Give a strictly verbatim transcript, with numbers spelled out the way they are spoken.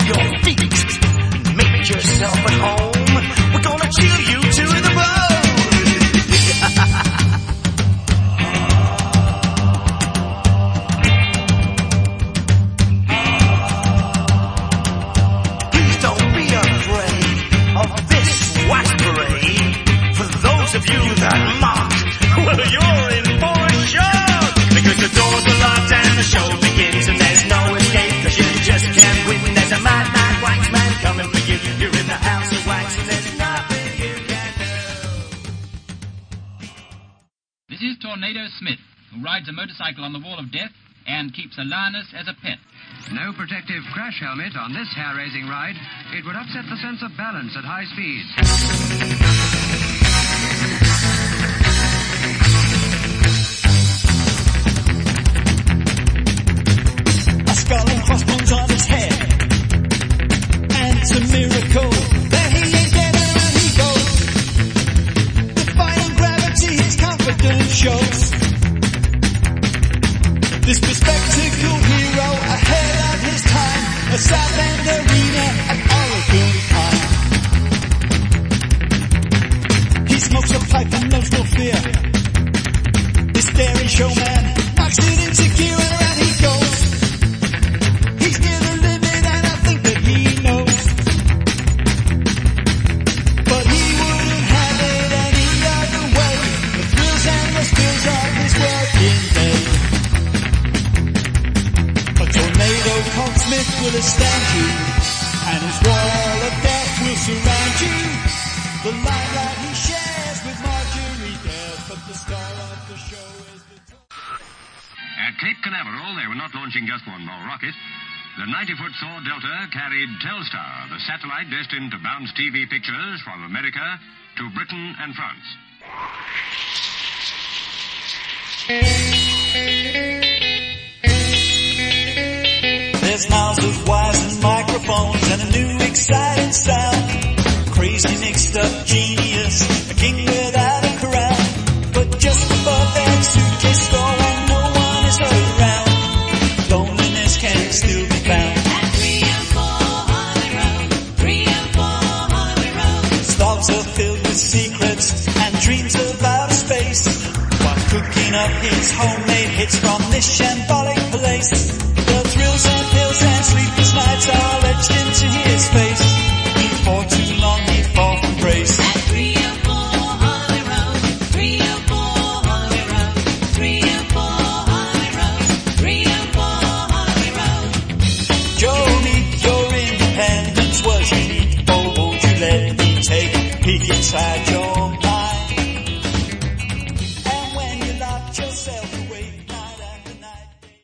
your feet. Make yourself at home. We're gonna chill you to the bone. Please don't be afraid of this wax parade. For those of you that mock, well, you're in for a shock. Because the doors are locked and the show begins and there's no escape. Cause you just can't win. There's a mad, mad wax man coming for you. You're in the house of wax and there's nothing you can do. This is Tornado Smith, who rides a motorcycle on the wall of death and keeps a lioness as a pet. No protective crash helmet on this hair-raising ride. It would upset the sense of balance at high speed. A skull and crossbones on his head, and it's a miracle that he ain't dead and where he goes. Defying gravity, his confidence shows. This bespectacled hero ahead of his time, a South End arena at Oregon Pine. He smokes a pipe and knows no fear. This daring showman knocks it into gear and around he goes. He's near the limit and I think that he knows. But he wouldn't have it any other way. The thrills and the spills of his working day. A tornado called Smith will astound you, and his wall of death will surround you. The limelight he shares with Marjorie Dale, but the star of the show is the... At Cape Canaveral, they were not launching just one more rocket. The ninety-foot Thor Delta carried Telstar, the satellite destined to bounce T V pictures from America to Britain and France. There's miles of wires and microphones and a new exciting sound. Crazy mixed up genius, a king without a crown. But just above that suitcase store when no one is around, loneliness can still be found. At three and four Hollywood Road, three and four Hollywood Road. Stalls are filled with secrets and dreams of outer space, while cooking up his homemade hits from this shambolic place.